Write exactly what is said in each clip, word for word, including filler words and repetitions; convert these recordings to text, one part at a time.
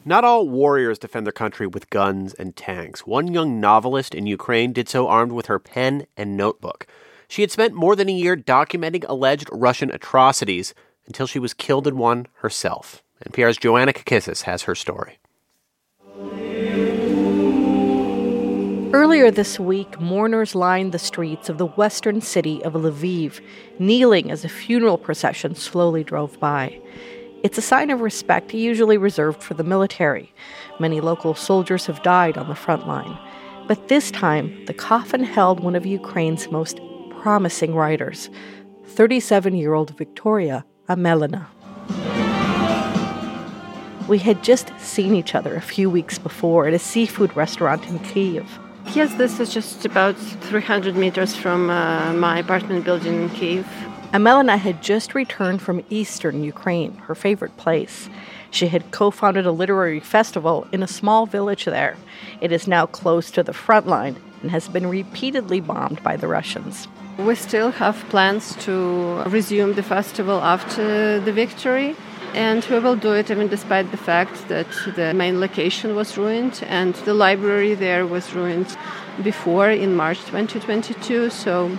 Not all warriors defend their country with guns and tanks. One young novelist in Ukraine did so armed with her pen and notebook. She had spent more than a year documenting alleged Russian atrocities until she was killed in one herself. N P R's Joanna Kakissis has her story. Earlier this week, mourners lined the streets of the western city of Lviv, kneeling as a funeral procession slowly drove by. It's a sign of respect usually reserved for the military. Many local soldiers have died on the front line. But this time, the coffin held one of Ukraine's most promising writers, thirty-seven-year-old Victoria Amelina. We had just seen each other a few weeks before at a seafood restaurant in Kyiv. Yes, this is just about three hundred meters from uh, my apartment building in Kyiv. Amelina had just returned from eastern Ukraine, her favorite place. She had co-founded a literary festival in a small village there. It is now close to the front line and has been repeatedly bombed by the Russians. We still have plans to resume the festival after the victory. And we will do it even despite the fact that the main location was ruined and the library there was ruined before in March twenty twenty-two. So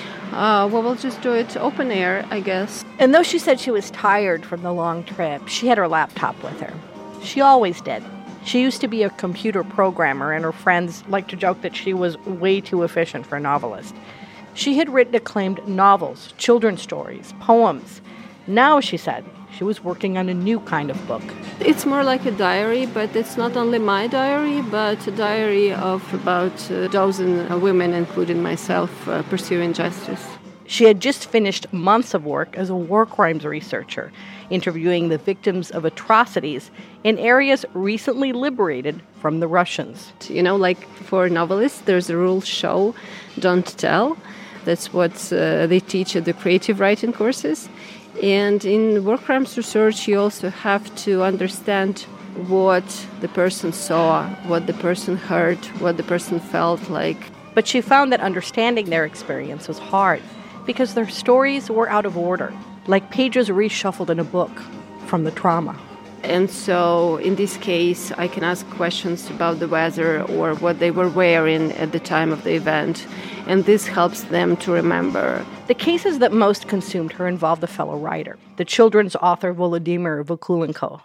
uh, we will just do it open air, I guess. And though she said she was tired from the long trip, she had her laptop with her. She always did. She used to be a computer programmer, and her friends liked to joke that she was way too efficient for a novelist. She had written acclaimed novels, children's stories, poems. Now, she said, she was working on a new kind of book. It's more like a diary, but it's not only my diary, but a diary of about a dozen women, including myself, uh, pursuing justice. She had just finished months of work as a war crimes researcher, interviewing the victims of atrocities in areas recently liberated from the Russians. You know, like for novelists, there's a rule: show, don't tell. That's what uh, they teach at the creative writing courses. And in war crimes research, you also have to understand what the person saw, what the person heard, what the person felt like. But she found that understanding their experience was hard because their stories were out of order, like pages reshuffled in a book from the trauma. And so in this case, I can ask questions about the weather or what they were wearing at the time of the event. And this helps them to remember. The cases that most consumed her involved a fellow writer, the children's author Volodymyr Vakulenko.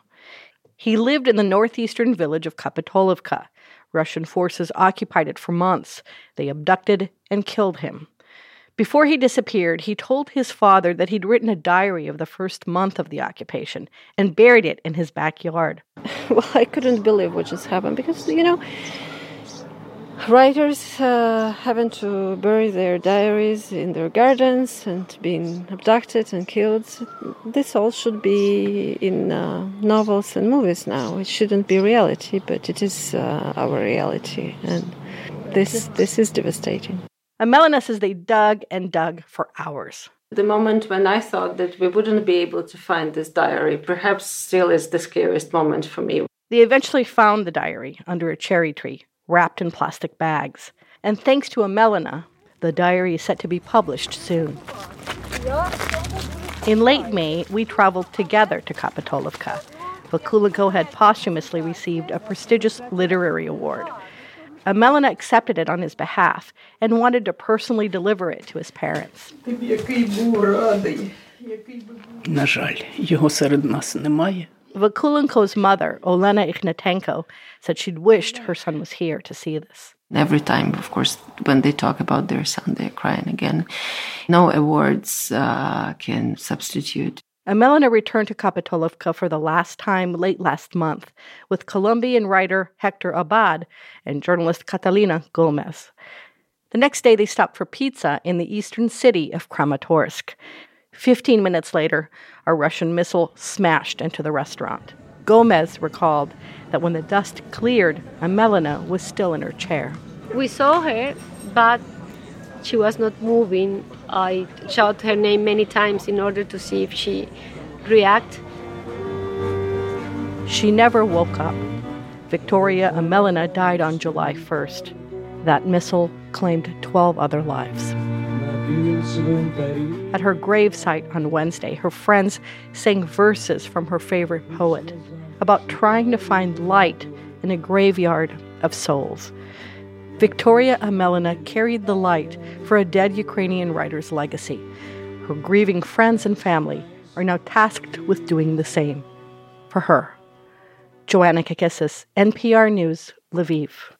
He lived in the northeastern village of Kapitolivka. Russian forces occupied it for months. They abducted and killed him. Before he disappeared, he told his father that he'd written a diary of the first month of the occupation and buried it in his backyard. Well, I couldn't believe what just happened because, you know, writers uh, having to bury their diaries in their gardens and being abducted and killed. This all should be in uh, novels and movies now. It shouldn't be reality, but it is uh, our reality. And this this is devastating. Amelina says they dug and dug for hours. The moment when I thought that we wouldn't be able to find this diary perhaps still is the scariest moment for me. They eventually found the diary under a cherry tree, wrapped in plastic bags. And thanks to Amelina, the diary is set to be published soon. In late May, we traveled together to Kapitolivka. Vakulenko had posthumously received a prestigious literary award. Amelina accepted it on his behalf and wanted to personally deliver it to his parents. На жаль, його серед нас немає. Vakulenko's mother, Olena Ikhnatenko, said she'd wished her son was here to see this. Every time, of course, when they talk about their son, they're crying again. No awards uh, can substitute. Amelina returned to Kapitolivka for the last time late last month with Colombian writer Hector Abad and journalist Catalina Gomez. The next day, they stopped for pizza in the eastern city of Kramatorsk. Fifteen minutes later, a Russian missile smashed into the restaurant. Gomez recalled that when the dust cleared, Amelina was still in her chair. We saw her, but she was not moving. I shouted her name many times in order to see if she reacted. She never woke up. Victoria Amelina died on July first. That missile claimed twelve other lives. At her gravesite on Wednesday, her friends sang verses from her favorite poet. about trying to find light in a graveyard of souls. Victoria Amelina carried the light for a dead Ukrainian writer's legacy. Her grieving friends and family are now tasked with doing the same for her. Joanna Kakissis, N P R News, Lviv.